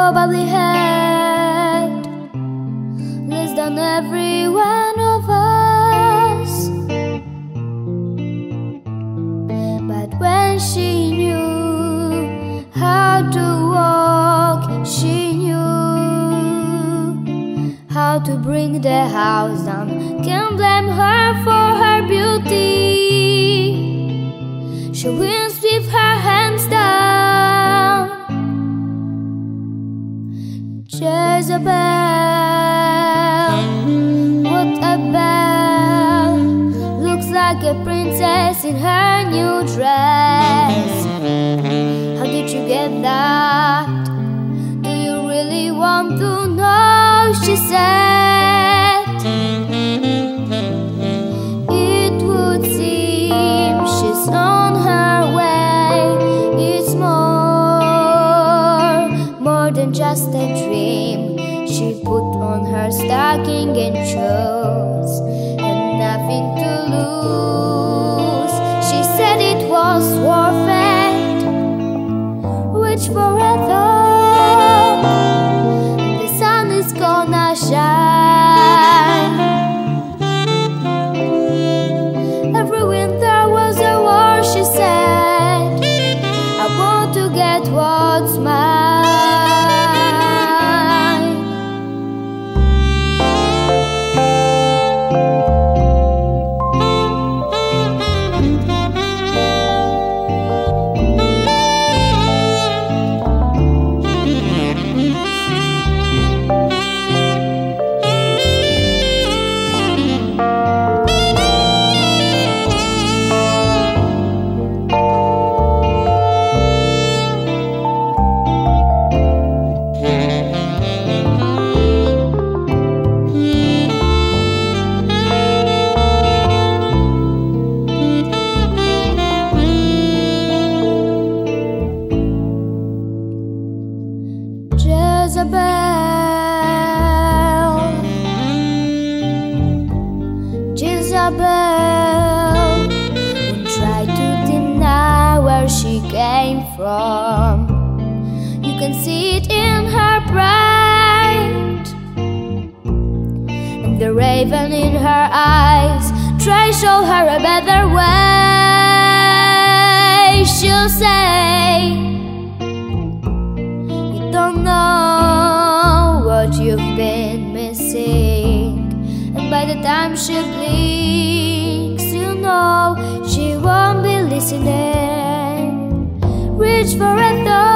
probably had less than every one of us. But when she knew how to walk, she knew how to bring the house down. Can't blame her for her beauty. She wins with her hands down. Jezebel, what a belle. Looks like a princess in her new dress. How did you get that? Do you really want to know? She said. It would seem she's on her way. It's more than just a dream. She put on her stocking and shoes and nothing to lose. She said it was worth it. Reach for a thought. The sun is gonna shine. Every winter was a war, she said. I want to get what's mine. Jezebel won't try to deny where she came from. You can see it in her pride and the raven in her eyes. Try show her a better way. She'll say, you don't know what you've been missing. And by the time she blinks, you know she won't be listening. Reach for a thought.